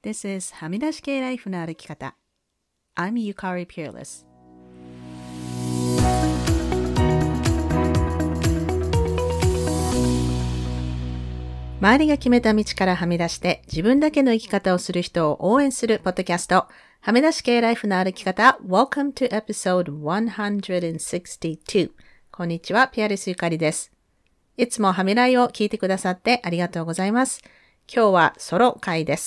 This is はみ出し系ライフの歩き方。I'm Yukari Peerless。周りが決めた道からはみ出して自分だけの生き方をする人を応援するポッドキャスト、はみ出し系ライフの歩き方。Welcome to episode 162。こんにちは、ピアレスゆかりです。いつもはみらいを聞いてくださってありがとうございます。今日はソロ回です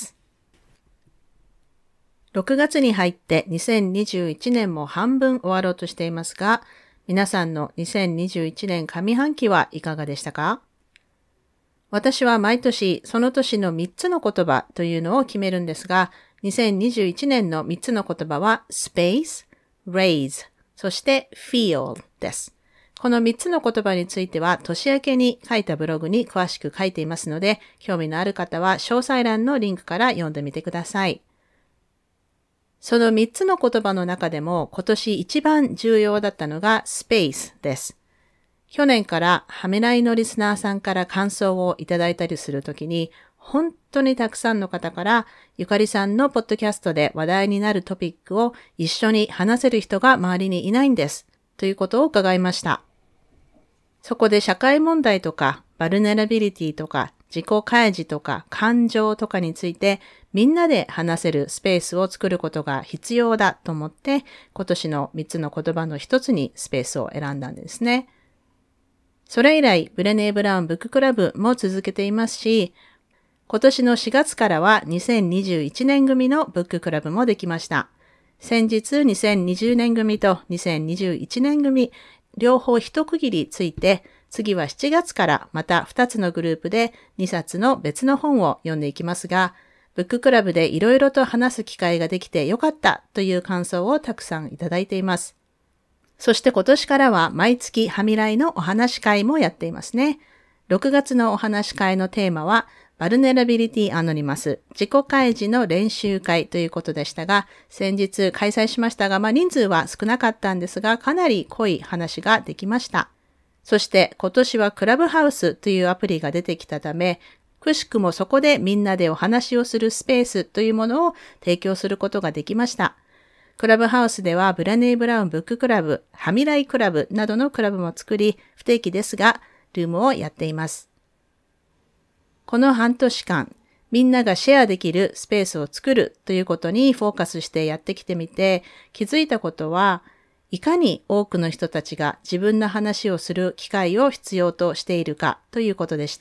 。6月に入って2021年も半分終わろうとしていますが、皆さんの2021年上半期はいかがでしたか？私は毎年その年の3つの言葉というのを決めるんですが、2021年の3つの言葉は Space, Raise、そして Feel です。この3つの言葉については年明けに書いたブログに詳しく書いていますので、興味のある方は詳細欄のリンクから読んでみてください。その3つの言葉の中でも今年一番重要だったのが Space です。去年からはめらいのリスナーさんから感想をいただいたりするときに、本当にたくさんの方からゆかりさんのポッドキャストで話題になるトピックを一緒に話せる人が周りにいないんですということを伺いました。そこで社会問題とかバルネラビリティとか自己開示とか感情とかについてみんなで話せるスペースを作ることが必要だと思って今年の3つの言葉の一つにスペースを選んだんですね。それ以来ブレネー・ブラウンブッククラブも続けていますし、今年の4月からは2021年組のブッククラブもできました。先日2020年組と2021年組両方一区切りついて、次は7月からまた2つのグループで2冊の別の本を読んでいきますが、ブッククラブでいろいろと話す機会ができてよかったという感想をたくさんいただいています。そして今年からは毎月はみらいのお話会もやっていますね。6月のお話会のテーマはバルネラビリティアノニマス自己開示の練習会ということでしたが、先日開催しましたが、人数は少なかったんですが、かなり濃い話ができました。そして今年はクラブハウスというアプリが出てきたため、くしくもそこでみんなでお話をするスペースというものを提供することができました。クラブハウスではブレネー・ブラウンブッククラブ、はみらいクラブなどのクラブも作り、不定期ですが、ルームをやっています。この半年間、みんながシェアできるスペースを作るということにフォーカスしてやってきてみて、気づいたことは、いかに多くの人たちが自分の話をする機会を必要としているかということでした。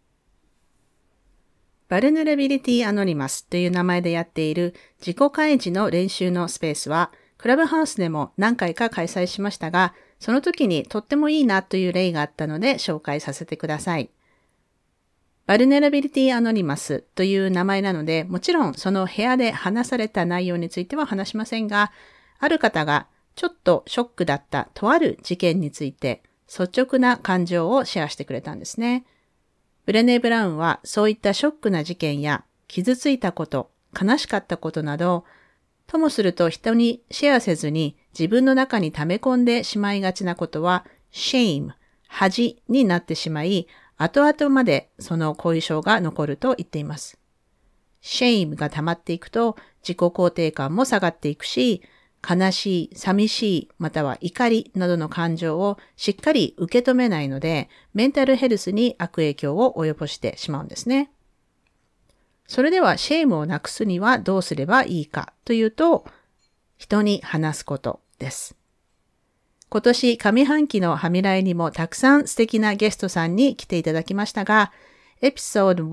バルネラビリティアノニマスという名前でやっている自己開示の練習のスペースは、クラブハウスでも何回か開催しましたが、その時にとってもいいなという例があったので紹介させてください。バルネラビリティアノニマスという名前なので、もちろんその部屋で話された内容については話しませんが、ある方がちょっとショックだったとある事件について率直な感情をシェアしてくれたんですね。ブレネー・ブラウンはそういったショックな事件や傷ついたこと、悲しかったことなど、ともすると人にシェアせずに自分の中に溜め込んでしまいがちなことは shame、恥になってしまい、後々までその後遺症が残ると言っています。shame が溜まっていくと自己肯定感も下がっていくし、悲しい、寂しい、または怒りなどの感情をしっかり受け止めないので、メンタルヘルスに悪影響を及ぼしてしまうんですね。それではシェイムをなくすにはどうすればいいかというと、人に話すことです。今年上半期のはみらいにもたくさん素敵なゲストさんに来ていただきましたが、エピソード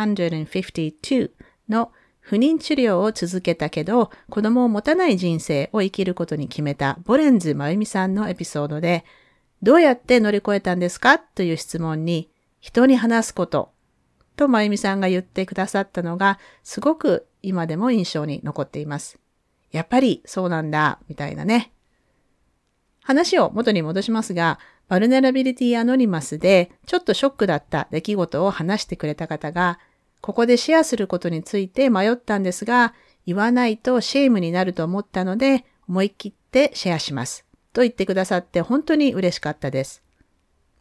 152の不妊治療を続けたけど子供を持たない人生を生きることに決めたボレンズまゆみさんのエピソードで、どうやって乗り越えたんですかという質問に、人に話すこととまゆみさんが言ってくださったのがすごく今でも印象に残っています。やっぱりそうなんだみたいなね。話を元に戻しますが、バルネラビリティアノニマスでちょっとショックだった出来事を話してくれた方が、ここでシェアすることについて迷ったんですが、言わないとシェイムになると思ったので、思い切ってシェアします。と言ってくださって本当に嬉しかったです。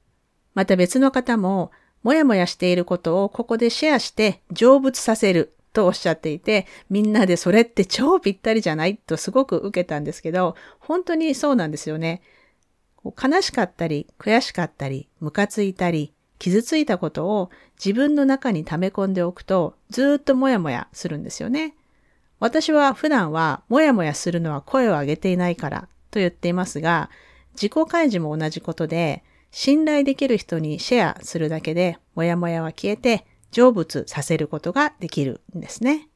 また別の方も、もやもやしていることをここでシェアして成仏させるとおっしゃっていて、みんなでそれって超ぴったりじゃないとすごく受けたんですけど、本当にそうなんですよね。悲しかったり、悔しかったり、ムカついたり、傷ついたことを自分の中に溜め込んでおくと、ずっともやもやするんですよね。私は普段はもやもやするのは声を上げていないからと言っていますが、自己開示も同じことで、信頼できる人にシェアするだけで、もやもやは消えて成仏させることができるんですね。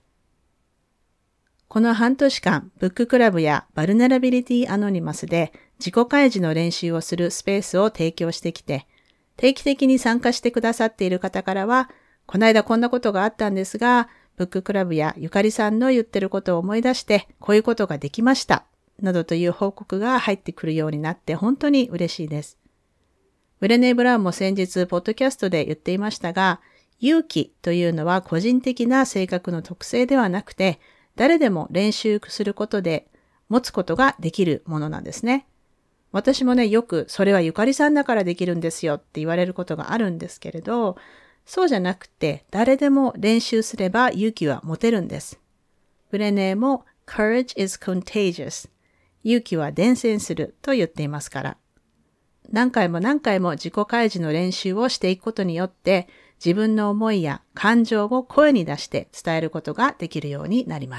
この半年間、ブッククラブやバルネラビリティアノニマスで自己開示の練習をするスペースを提供してきて、定期的に参加してくださっている方からは、この間こんなことがあったんですが、ブッククラブやゆかりさんの言ってることを思い出して、こういうことができました、などという報告が入ってくるようになって本当に嬉しいです。ブレネー・ブラウンも先日、ポッドキャストで言っていましたが、勇気というのは個人的な性格の特性ではなくて、誰でも練習することで持つことができるものなんですね。私もね、よくそれはゆかりさんだからできるんですよって言われることがあるんですけれど、そうじゃなくて誰でも練習すれば勇気は持てるんです。ブレネーも Courage is contagious。勇気は伝染すると言っていますから。何回も何回も自己開示の練習をしていくことによって自分の思いや感情を声に出して伝えることができるようになります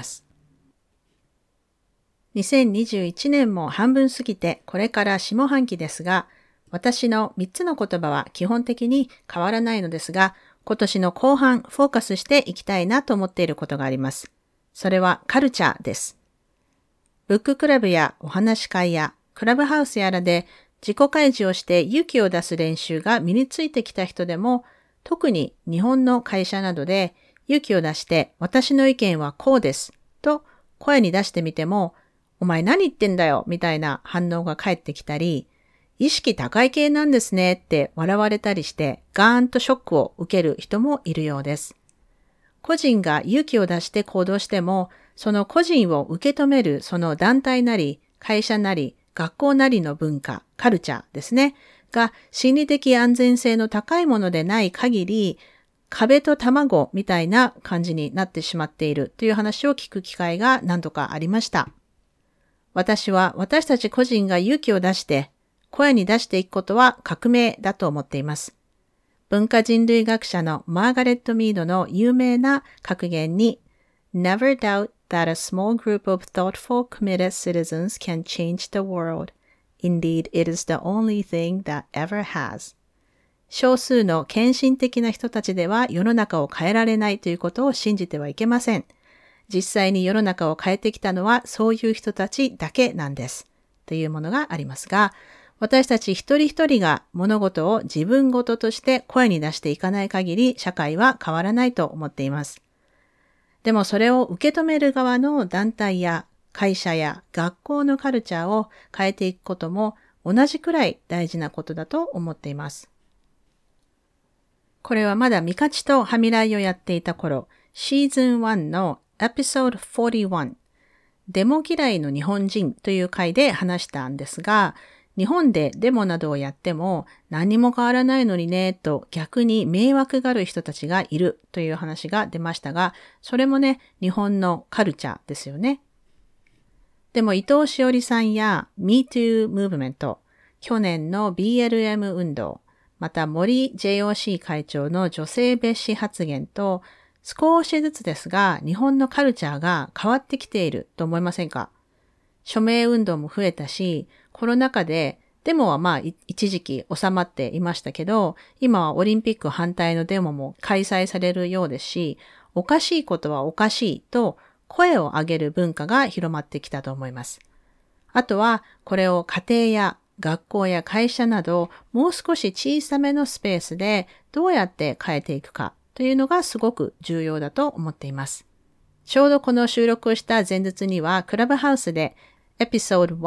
。2021年も半分過ぎてこれから下半期ですが、私の3つの言葉は基本的に変わらないのですが、今年の後半フォーカスしていきたいなと思っていることがあります。それはカルチャーです。ブッククラブやお話し会やクラブハウスやらで自己開示をして勇気を出す練習が身についてきた人でも、特に日本の会社などで勇気を出して私の意見はこうですと声に出してみても、お前何言ってんだよみたいな反応が返ってきたり、意識高い系なんですねって笑われたりしてガーンとショックを受ける人もいるようです。個人が勇気を出して行動しても、その個人を受け止めるその団体なり会社なり学校なりの文化、カルチャーですね、が心理的安全性の高いものでない限り、壁と卵みたいな感じになってしまっているという話を聞く機会が何度かありました。私たち個人が勇気を出して声に出していくことは革命だと思っています。文化人類学者のマーガレット・ミードの有名な格言に Never doubt that a small group of thoughtful, committed citizens can change the world. Indeed, it is the only thing that ever has. 少数の献身的な人たちでは世の中を変えられないということを信じてはいけません。実際に世の中を変えてきたのはそういう人たちだけなんです。というものがありますが、私たち一人一人が物事を自分事として声に出していかない限り社会は変わらないと思っています。でもそれを受け止める側の団体や会社や学校のカルチャーを変えていくことも同じくらい大事なことだと思っています。これはまだミカチとハミライをやっていた頃、シーズン1のエピソード41、デモ嫌いの日本人という回で話したんですが、日本でデモなどをやっても何も変わらないのにねと逆に迷惑がある人たちがいるという話が出ましたが、それもね、日本のカルチャーですよね。でも伊藤詩織さんや MeToo ムーブメント、去年の BLM 運動、また森 JOC 会長の女性蔑視発言と、少しずつですが日本のカルチャーが変わってきていると思いませんか？署名運動も増えたし、コロナ禍でデモは一時期収まっていましたけど、今はオリンピック反対のデモも開催されるようですし、おかしいことはおかしいと声を上げる文化が広まってきたと思います。あとはこれを家庭や学校や会社などもう少し小さめのスペースでどうやって変えていくかというのがすごく重要だと思っています。ちょうどこの収録をした前日にはクラブハウスでエピソード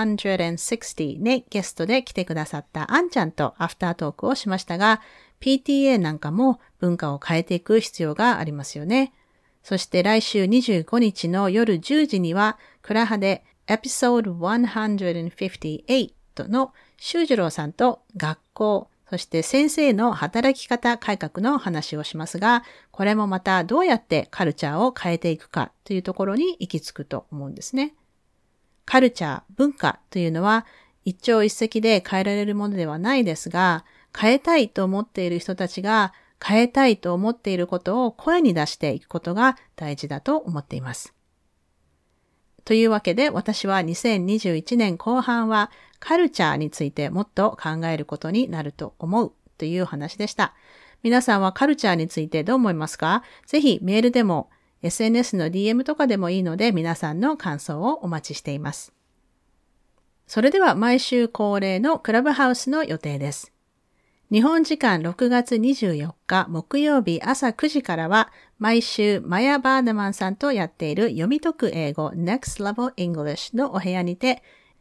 160にゲストで来てくださったあんちゃんとアフタートークをしましたが、PTA なんかも文化を変えていく必要がありますよね。そして来週25日の夜10時にはクラハでエピソード158の修次郎さんと学校、 そして先生の働き方改革の話をしますが、これもまたどうやってカルチャーを変えていくかというところに行き着くと思うんですね。カルチャー、文化というのは一朝一夕で変えられるものではないですが、変えたいと思っている人たちが変えたいと思っていることを声に出していくことが大事だと思っています。というわけで私は2021年後半はカルチャーについてもっと考えることになると思うという話でした。皆さんはカルチャーについてどう思いますか？ぜひメールでも SNS の DM とかでもいいので皆さんの感想をお待ちしています。それでは毎週恒例のクラブハウスの予定です。日本時間6月24日木曜日朝9時からは毎週マヤ・バーダマンさんとやっている読み解く英語 Next Level English のお部屋にて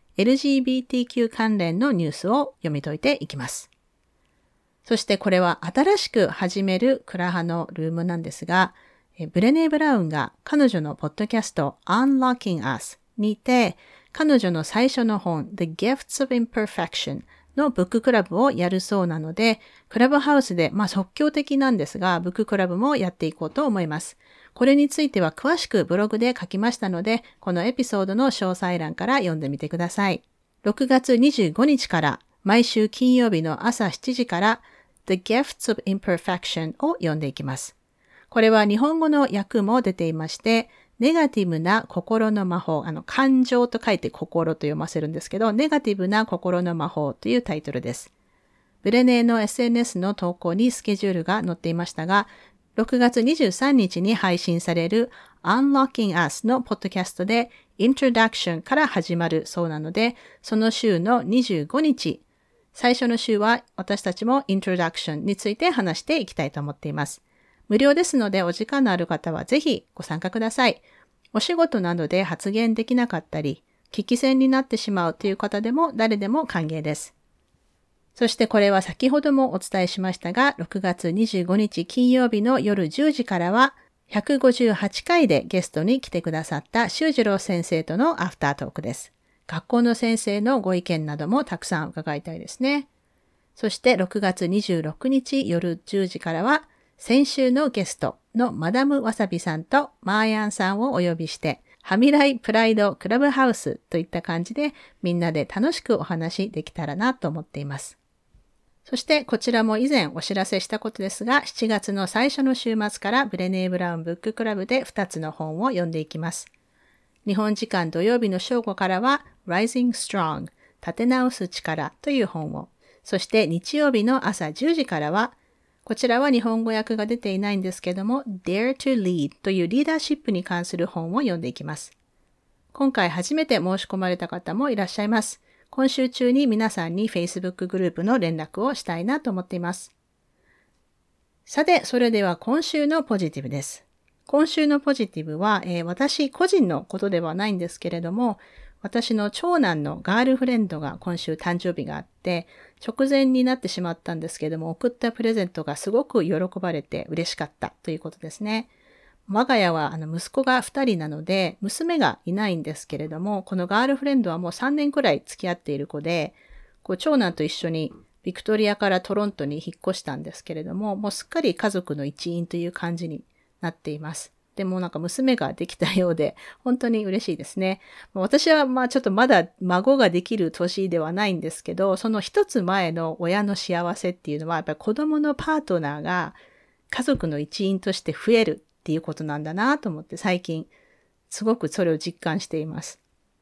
LGBTQ 関連のニュースを読み解いていきます。そしてこれは新しく始めるクラハのルームなんですが、ブレネー・ブラウンが彼女のポッドキャスト Unlocking Us にて彼女の最初の本 The Gifts of Imperfectionのブッククラブをやるそうなので、クラブハウスで、即興的なんですが、ブッククラブもやっていこうと思います。これについては詳しくブログで書きましたので、このエピソードの詳細欄から読んでみてください。6月25日から毎週金曜日の朝7時から The Gifts of Imperfection を読んでいきます。これは日本語の訳も出ていまして、ネガティブな心の魔法、感情と書いて心と読ませるんですけど、ネガティブな心の魔法というタイトルです。ブレネーの SNS の投稿にスケジュールが載っていましたが、6月23日に配信される Unlocking Us のポッドキャストで Introduction から始まるそうなので、その週の25日、最初の週は私たちも Introduction について話していきたいと思っています。無料ですのでお時間のある方はぜひご参加ください。お仕事などで発言できなかったり、聞き戦になってしまうという方でも誰でも歓迎です。そしてこれは先ほどもお伝えしましたが、6月25日金曜日の夜10時からは、158回でゲストに来てくださった修次郎先生とのアフタートークです。学校の先生のご意見などもたくさん伺いたいですね。そして6月26日夜10時からは、先週のゲストのマダムわさびさんとマーヤンさんをお呼びして、ハミライプライドクラブハウスといった感じでみんなで楽しくお話できたらなと思っています。そしてこちらも以前お知らせしたことですが、7月の最初の週末からブレネー・ブラウンブッククラブで2つの本を読んでいきます。日本時間土曜日の正午からは Rising Strong 立て直す力という本を、そして日曜日の朝10時からはこちらは日本語訳が出ていないんですけども Dare to Lead というリーダーシップに関する本を読んでいきます。今回初めて申し込まれた方もいらっしゃいます。今週中に皆さんに Facebook グループの連絡をしたいなと思っています。さて、それでは今週のポジティブです。今週のポジティブは、私個人のことではないんですけれども、私の長男のガールフレンドが今週誕生日があって、直前になってしまったんですけども、送ったプレゼントがすごく喜ばれて嬉しかったということですね。我が家は息子が2人なので、娘がいないんですけれども、このガールフレンドはもう3年くらい付き合っている子で、長男と一緒にビクトリアからトロントに引っ越したんですけれども、もうすっかり家族の一員という感じになっています。でも娘ができたようで、本当に嬉しいですね。私はちょっとまだ孫ができる年ではないんですけど、その一つ前の親の幸せっていうのは、やっぱり子供のパートナーが家族の一員として増えるっていうことなんだなと思って最近すごくそれを実感しています。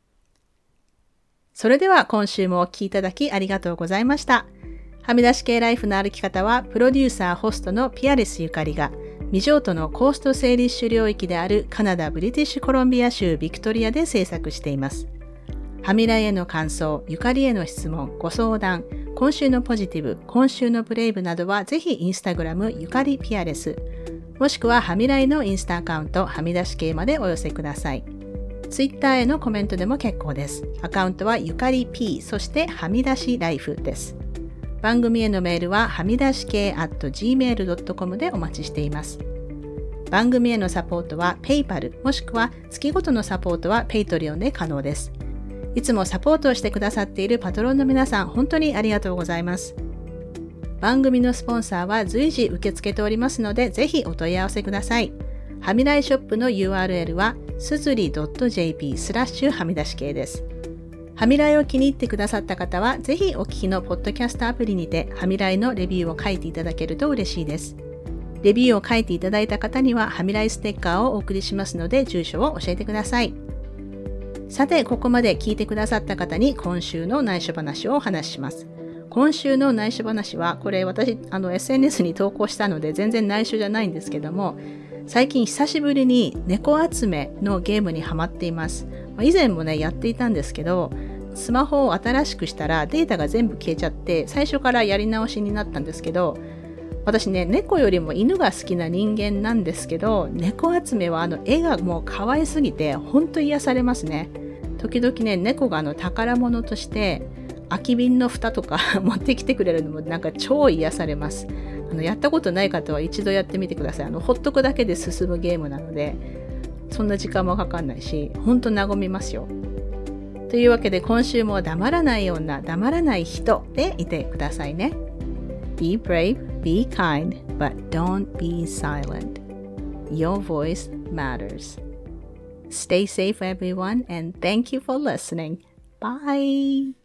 それでは今週もお聞きいただきありがとうございました。はみ出し系ライフの歩き方はプロデューサーホストのピアレスゆかりが未譲渡のコーストセーリッシュ領域であるカナダ・ブリティッシュコロンビア州ビクトリアで制作しています。はみらいへの感想、ゆかりへの質問、ご相談、今週のポジティブ、今週のブレイブなどはぜひインスタグラムゆかりピアレス、もしくははみらいのインスタアカウントはみ出し系までお寄せください。ツイッターへのコメントでも結構です。アカウントはゆかり P、そしてはみ出しライフです。番組へのメールははみ出し系@gmail.com でお待ちしています。番組へのサポートは PayPal もしくは月ごとのサポートは Patreon で可能です。いつもサポートをしてくださっているパトロンの皆さん、本当にありがとうございます。 番組のスポンサーは随時受け付けておりますので、ぜひお問い合わせください。はみらいショップの URL はすずり .jp/はみ出し系です。はみらいを気に入ってくださった方は、ぜひお聞きのポッドキャストアプリにてはみらいのレビューを書いていただけると嬉しいです。レビューを書いていただいた方にははみらいステッカーをお送りしますので、住所を教えてください。さて、ここまで聞いてくださった方に今週の内緒話をお話しします。今週の内緒話は、これ私SNS に投稿したので全然内緒じゃないんですけども、最近久しぶりに猫集めのゲームにハマっています。以前もねやっていたんですけど、スマホを新しくしたらデータが全部消えちゃって最初からやり直しになったんですけど、私ね、猫よりも犬が好きな人間なんですけど、猫集めは絵がもう可愛すぎて本当癒されますね。時々ね、猫が宝物として空き瓶の蓋とか持ってきてくれるのもなんか超癒されます。やったことない方は一度やってみてください。ほっとくだけで進むゲームなので、そんな時間もかかんないし、本当和みますよ。というわけで今週も黙らない女、黙らない人でいてくださいね。Be brave, be kind, but don't be silent. Your voice matters. Stay safe, everyone, and thank you for listening. Bye!